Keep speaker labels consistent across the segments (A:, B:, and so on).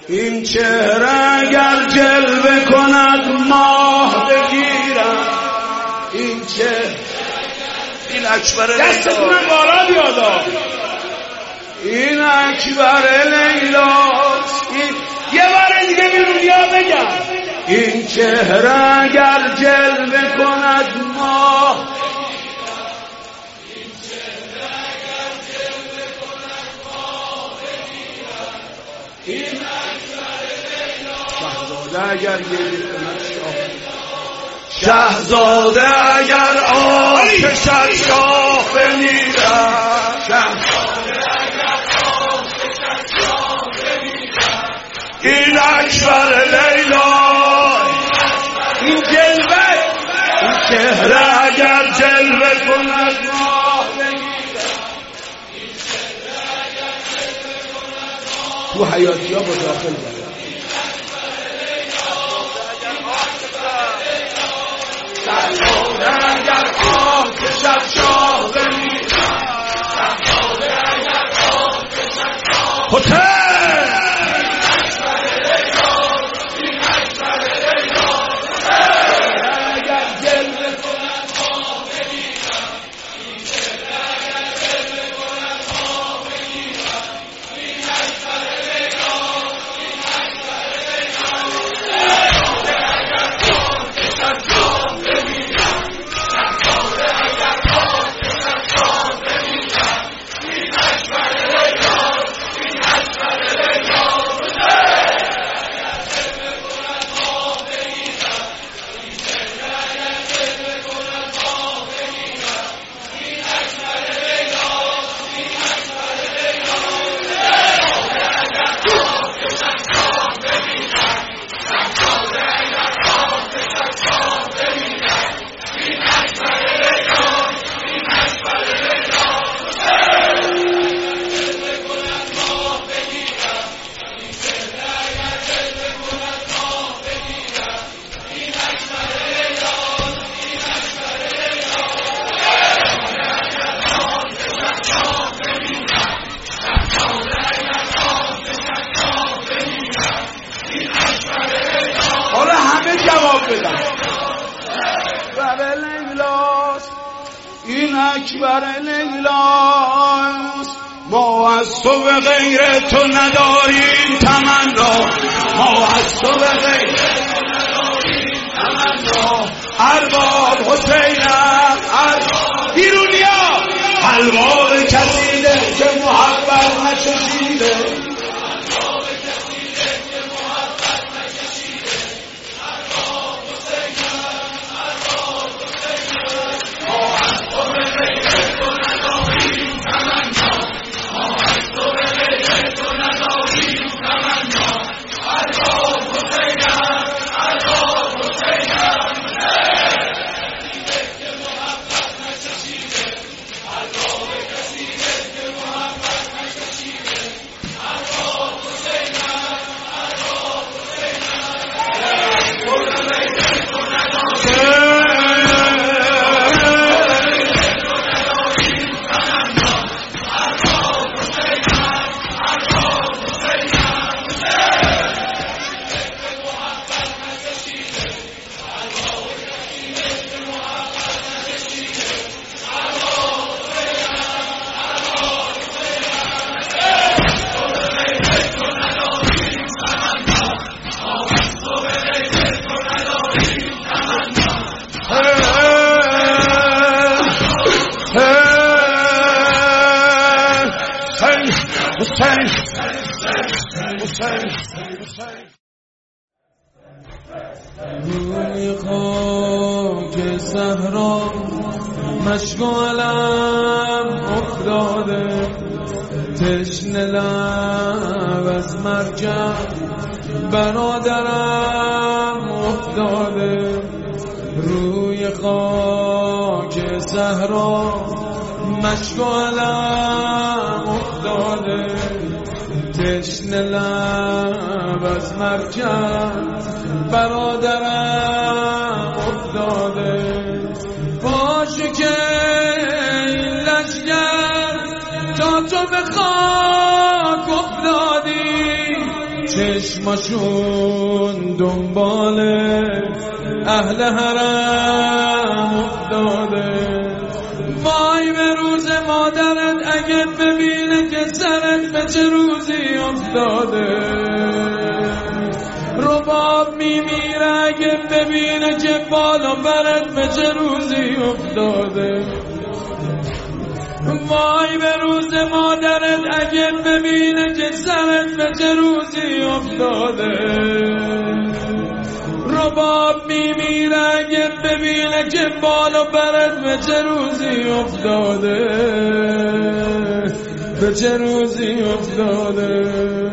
A: این چهره اگر جلوه کند ماه بگیرم، این چهره این اکبر دستتونم بالا بیادا، این اکبر لیلاست. یه بار دیگه بیرون بیا بگم این چهره اگر جلوه کند ماه، این شهزاده اگر گریه کند شهزاده اگر آتشد شاه بمیرد، شهزاده اگر آتشد شاه بمیرد، این اکبر لیلا، این جلوه، این چهره اگر جلوه کند ماه بمیرد، این چهره اگر جلوه کند ماه، تو حیاتی ها با داخل برد شهزاده اگر آتشد شاه بمیرد، شهزاده اگر آتشد شاه بمیرد، اگر جلوه کند ماه بمیرد، این چهره اگر جلوه کند ماه بمیرد، این اکبر لیلا، این اکبر این اکبر لیلاست. ما از تو به غیر تو نداریم تمنا، ما از تو به غیر تو نداریم تمنا، ارباب حسینم بیرونیا، حلوا کسیده که محبت نچشیده،
B: روی خاک صحرا مشغولم افتاده، تشنه لب از مرکب برادرم افتاده. روی خاک صحرا مشغولم افتاده، تشنه لب از مرکب برادرم افتاده. باشه که این لشگر تا تو به خاک افتادی، چشمشون دنبال اهل حرم افتاده. وای به روز مادرت اگه ببینه که سرت به چه روزی افتاده. رباب میمیره اگه ببینه که بالا برت به چه روزی افتاده. وای به روز مادرت اگه ببینه که سرت به چه روزی افتاده. رباب میمیره اگه ببینه که بالا برت به چه روزی افتاده. به چه روزی افتاده.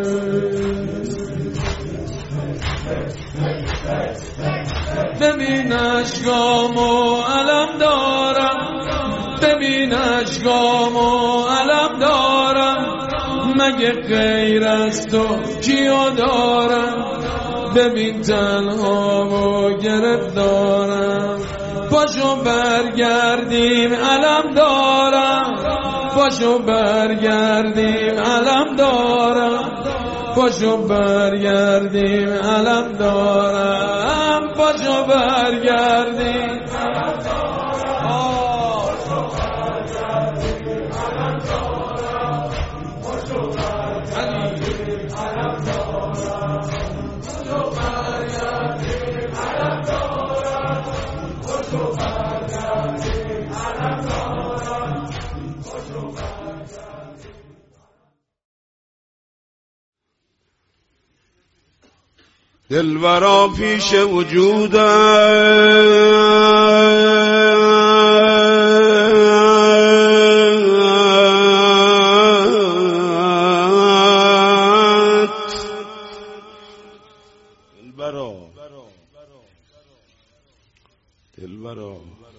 B: ببین اشکامو علم دارم، ببین اشکامو علم دارم، مگه غیر از تو کیو دارم. ببین تنهامو گرفتارم، پاشو برگردیم علم دارم، پاشو برگردیم علم دارم، پاشو برگردیم علم دارم، پاشو برگردیم علم
C: دلبرا پیش وجودت دلبرا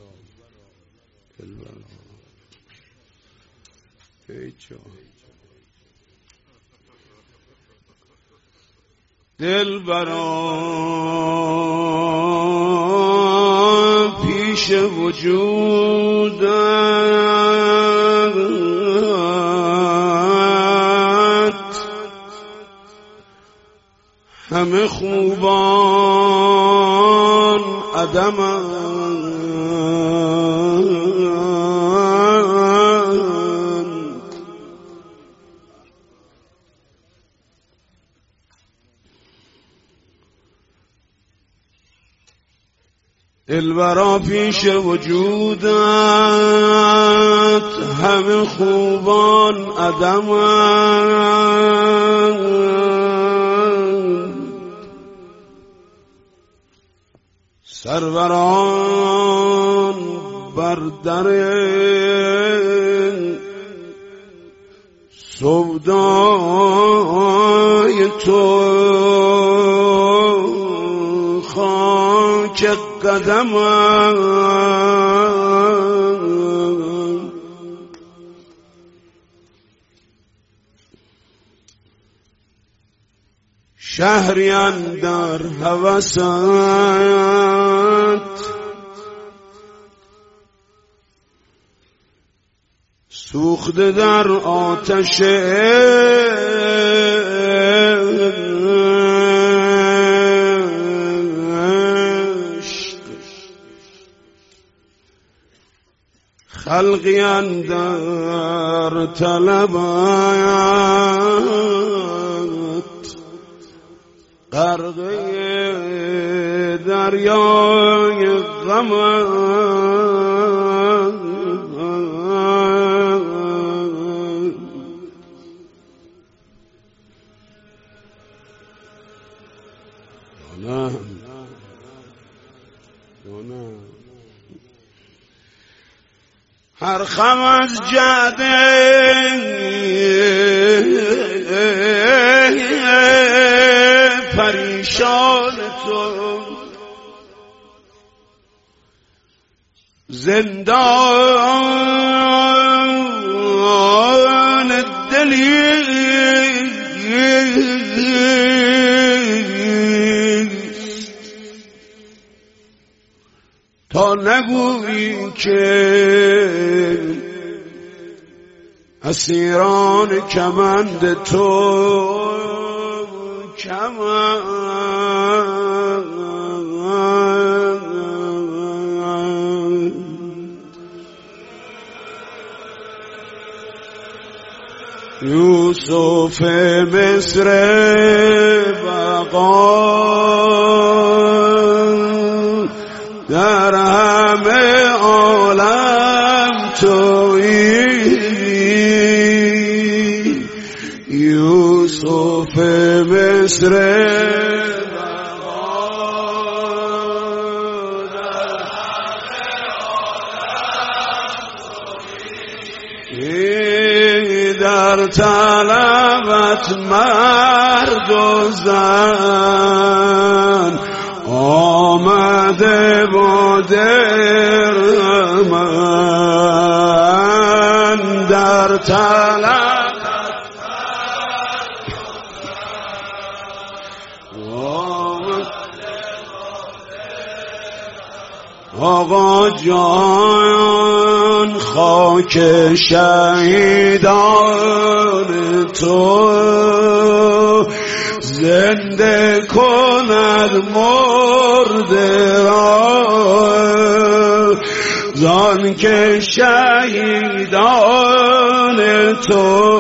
C: دلبرا پیش وجودت همه خوبان عدمند. دلبرا پیش وجودت همه خوبان عدمند. سروران بر در سودای تو خاک قدمم. شهری اندر هوست سوخته در آتش خلقی اندر طلبت غرقه دریای غمت. هر خم از جاده پریشان تو زندان دلی تا نگویی که اسیران کمند تو یوسف مصر بقا در همه عالم تویی، یوسف مصر بقا در همه عالم تویی، در طلبت مرد و زن آمده با من، در طلبت آقا جان خاک شهیدان تو زنده کند مرده را، زان که شهیدان تو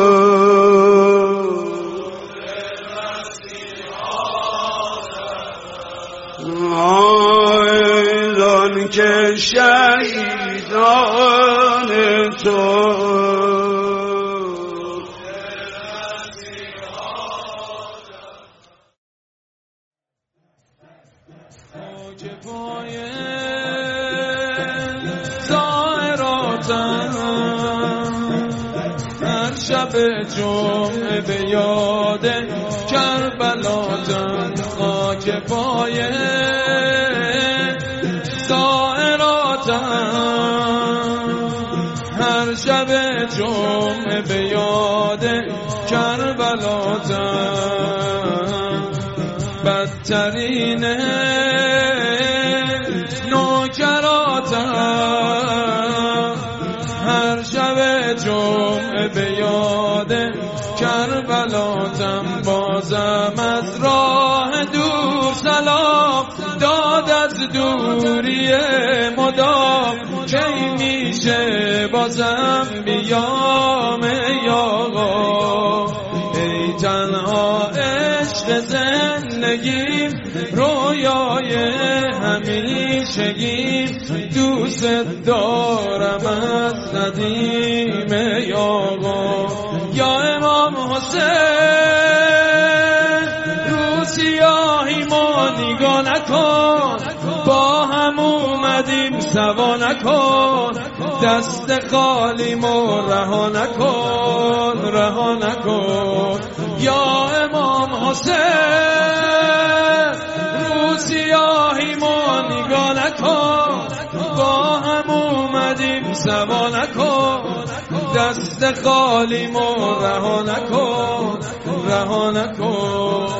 C: زان که شهیدان تو
B: هر شب جمعه به یاد کربلاتم، خاک پای زائراتم، هر شب جمعه به یاد کربلاتم، بدترین نوکراتم، هر شب جمعه به یاد کربلاتم، بازم از راه دور سلام داد از دوری مدام، کی میشه بازم بیام ای آقا، ای تنها عشق زندگیم، رویای همیشگیم، دوست دارم از قدیم ای آقا. یا امام حسین رو سیاهی ما نگاه نکن، با هم اومدیم سوا نکن، دست خالی ما رها نکن، رها نکن. یا امام حسین رو سیاهی ما نگاه نکن، با هم اومدیم سوا نکن، دست خالی ما رها نکن، رها نکن.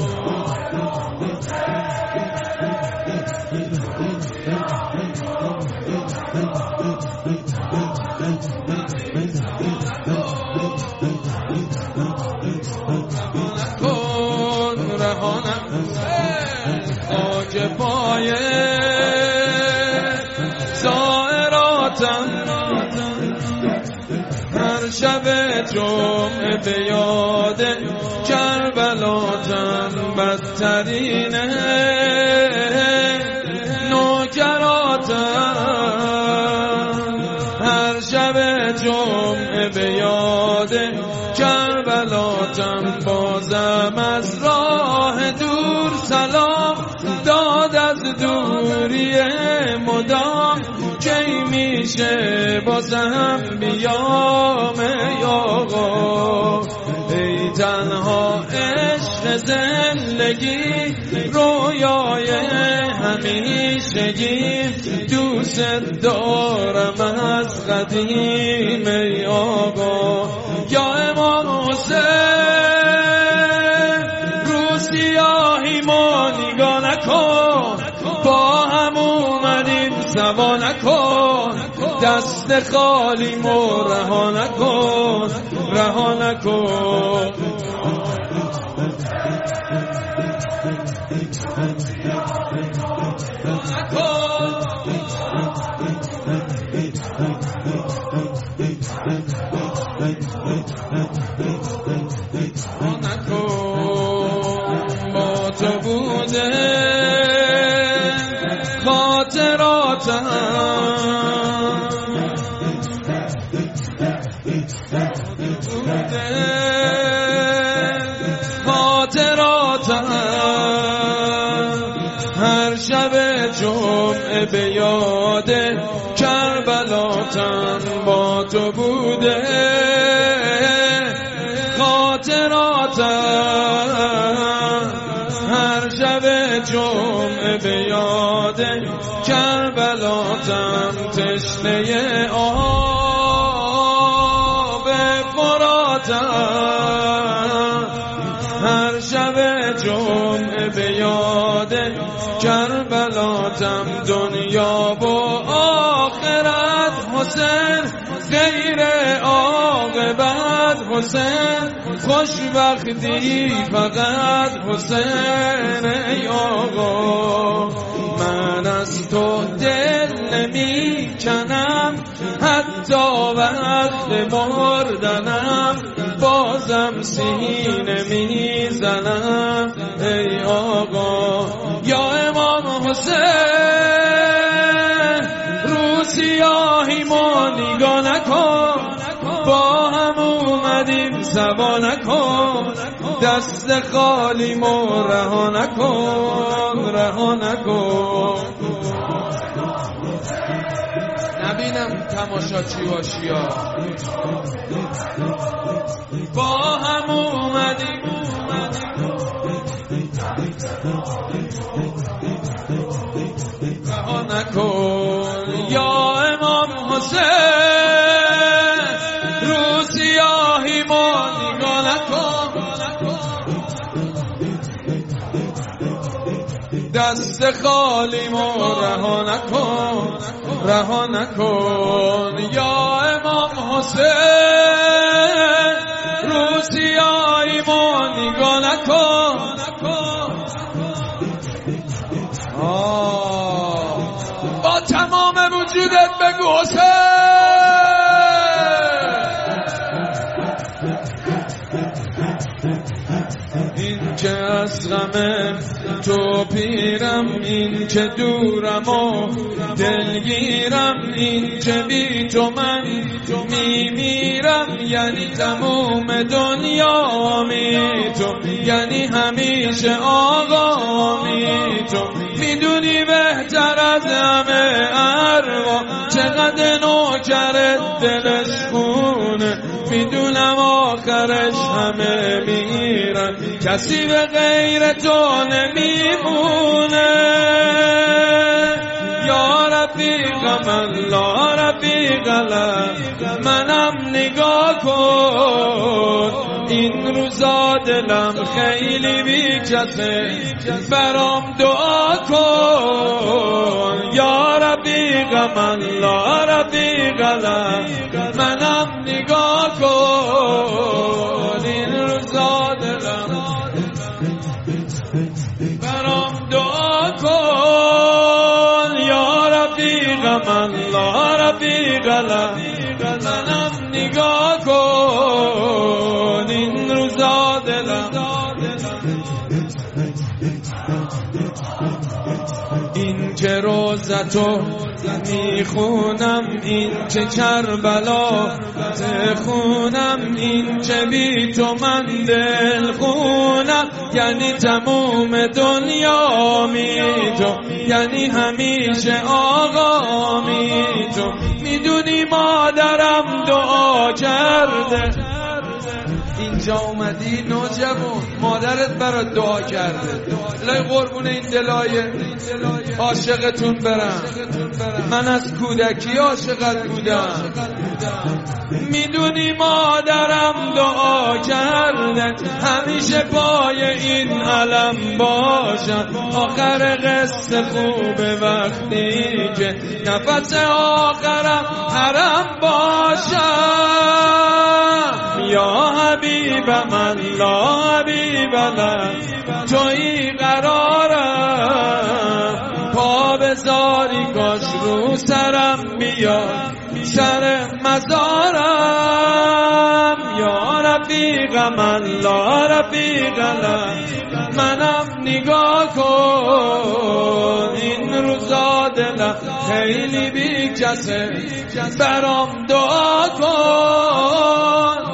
B: رها نکن خاک پای زائراتم، هر شب جمعه به یاد کربلاتم، بدترین نوکراتم، هر شب جمعه به یاد کربلاتم، بازم از راه دور سلام داد از دوری مدام، کی میشه بازم بیام ای آقا، ای تنها عشق زندگی، رویای همیشگی، دوست دارم از قدیم ای آقا. یا امام حسین رو سیاهی ما نگاه نکن، با هم اومدیم سوا نکن، دست خالی ما رها نکن، رها نکن. با تو بوده خاطراتم هر شب جمعه به یاد کربلاتم با تو بوده خاطراتم هر شب جمعه به یاد کربلاتم تشنه آب فراتم هر شب جمعه به یاد کربلاتم دنیا و آخرت حسین غیر عاقبت حسین خوشبختی فقط حسین ای آقا من از تو دل نمی کنم حتی وقت مردنم بازم سینه می زنم ای آقا یا امام حسین رو سیاهی ما نگاه نکن با هم اومدیم سوا نکن دست خالی ما رها نکن رها نکن نبینم تماشاچی باشی ها با هم اومدیم رها نکن یا امام حسین رو سیاهی ما نگاه نکن دست خالی ما رها نکن رها نکن یا امام حسین رو سیاهی ما نگاه نکن با تمام وجودت بگو حسین این که از غم تو پیرم این که دورم و دلگیرم این که بی تو من میمیرم یعنی تموم دنیا می تو یعنی همیشه آقا می تو میدونی بهتر از همه اروا چقدر نوکرت دلش خونه میدونم آخرش همه میرن کسی به غیر تو نمیمونه یا رفیق من لا رفیق منم نگاه کن این روزا دلم خیلی بی کسه برام دعا کن یا رفیق من لا رفیق منم نگاه کن این روزا دلم برام دعا کن یا رفیق من لا رفیق منم نگاه کن این روزا دلم این که روزتو میخونم این که کربلا تخونم این که بی تو من دل خونم یعنی تموم دنیا می تو یعنی همیشه آقا می تو میدونی مادرم دعا کرده اینجا اومدی نوجوان مادرت برات دعا کرده الهی قربون این دلای عاشقتون برم من از کودکی عاشقت بودم میدونی مادرم دعا کرده همیشه پای این علم باشم آخر قصه خوبه وقتی که نفس آخرم حرم باشم یا حبیب من لا حبیب لک تویی قرارم پا بذاری کاش رو سرم بیاد سر مزارم یا رفیق من لا رفیق لک منم نگاه کن این روزا دلم خیلی بی کسه برام دعا کن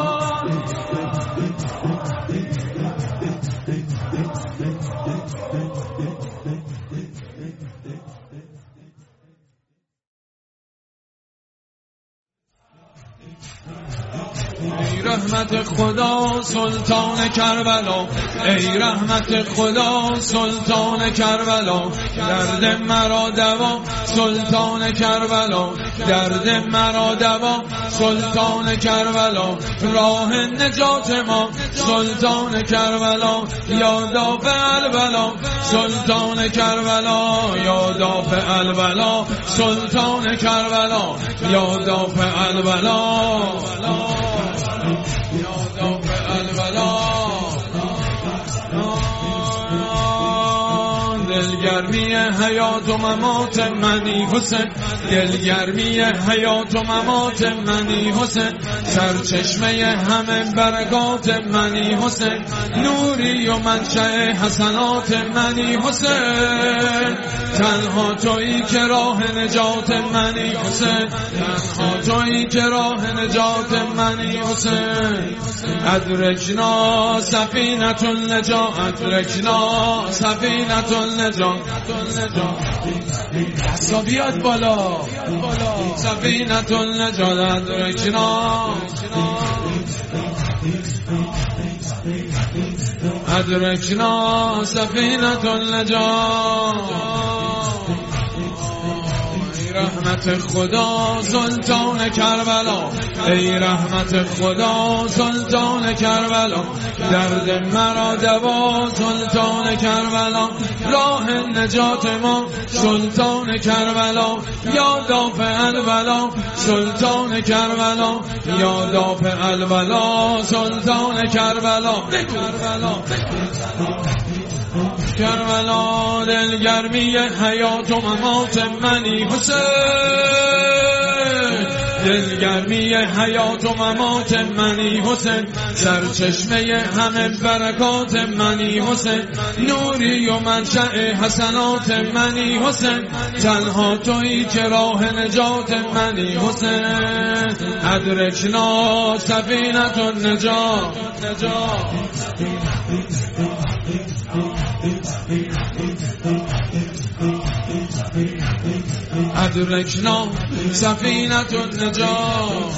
B: ای رحمت خدا سلطان کربلا ای رحمت خدا سلطان کربلا درد مرا دوا سلطان کربلا درد مرا دوا سلطان کربلا راه نجات ما سلطان کربلا یا دافع البلا سلطان کربلا یا دافع البلا سلطان کربلا یا دافع البلا دلگرمی حیات و ممات منی حسین دلگرمی حیات و ممات منی حسین سرچشمه همه برکات منی حسین نوری و منشأ حسنات منی حسین تنها تویی که راه نجات منی حسین تنها تویی که راه نجات منی حسین ادرکنا سفینة النجاة ادرکنا سفینة النجاة دستا بیاد بالا سفینة النجاة ادرکنا ادرکنا سفینة النجاة رحمت خدا سلطان کربلا ای رحمت خدا سلطان کربلا درد مرا دوا سلطان کربلا راه نجات ما سلطان کربلا یا دافع البلا سلطان کربلا یا دافع البلا سلطان کربلا کربلا دلگرمی حیات و ممات منی حسین دلگرمی حیات و ممات منی حسین سرچشمه همه برکات منی حسین نوری و منشأ حسنات منی حسین تنها تویی که راه نجات منی حسین ادرکنا سفینة النجاة ادرکنا سفینة النجاة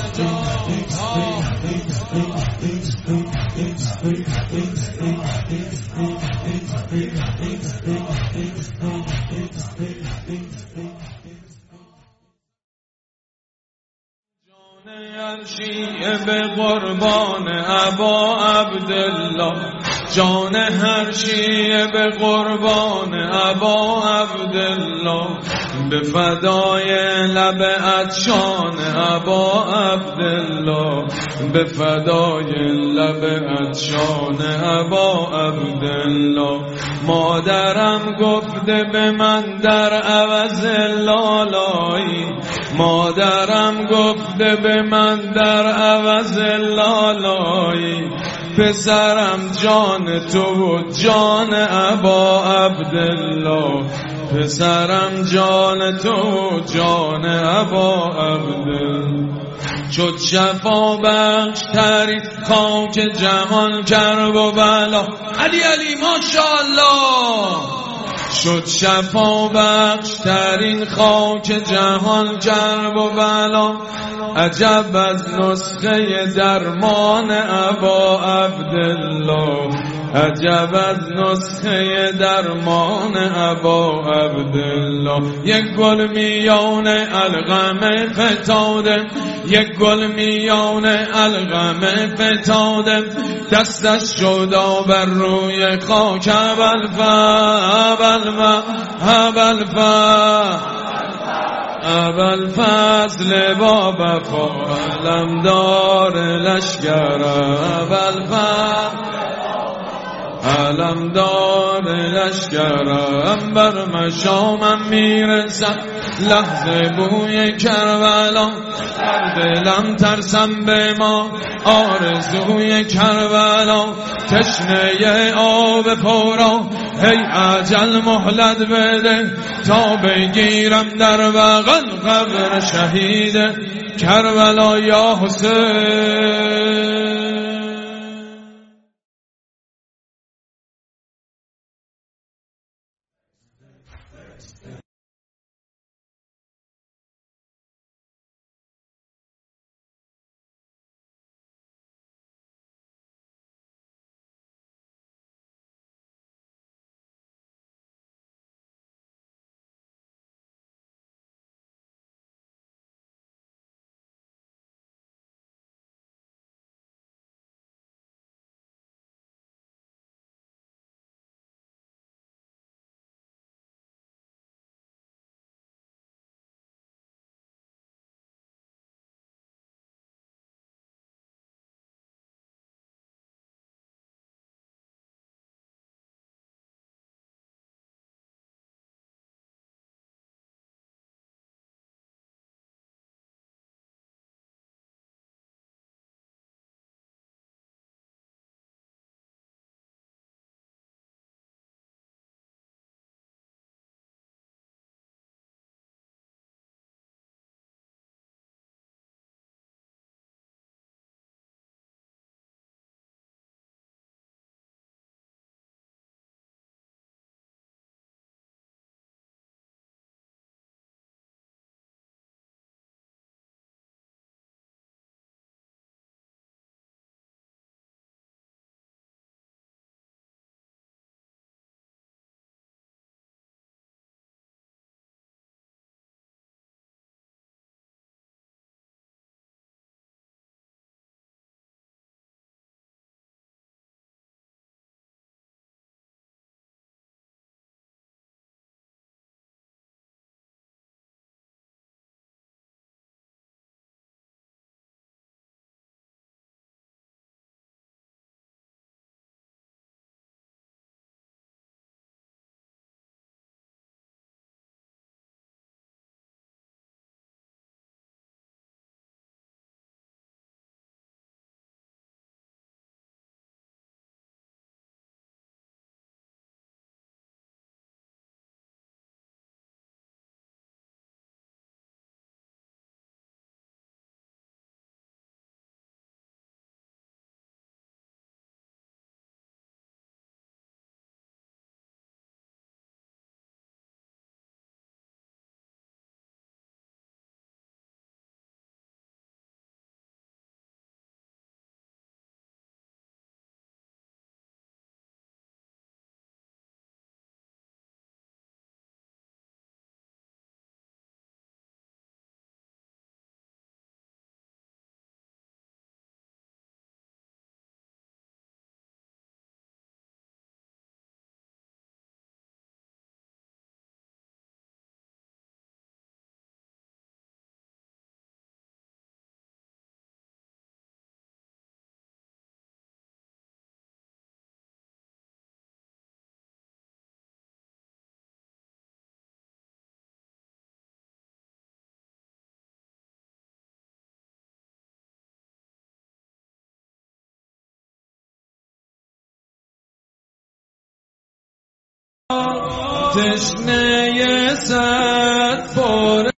B: شیعه به قربان ابا عبدالله جان هر شیعه به قربان ابا عبدالله به فدای لب عطشان ابا عبدالله به فدای لب عطشان ابا عبدالله مادرم گفته به من در عوض لالایی مادرم گفته به من در عوض لالایی پسرم جان تو و جان ابا عبدالله پسرم جان تو و جان ابا عبدالله شد شفا بخش ترین خاک جهان کرب و بلا علی علی ماشاءالله شد شفا بخش ترین خاک جهان کرب و بلا عجب از نسخه درمان ابا عبدالله عجب از نسخه درمان ابا عبدالله یک گل میان القمه فتاده یک گل میان القمه فتاده دستش شدا بر روی خاک ابوالفضل با وفا علمدار لشکر ابوالفضل علمدار لشکرم بر مشامم میرسد لحظه بوی کربلا در دلم ترسم به ما آرزوی کربلا تشنه آب پورا هی عجل مهلت بده تا بگیرم در بغل قبر شهید کربلا یا حسین. تشنه صد بار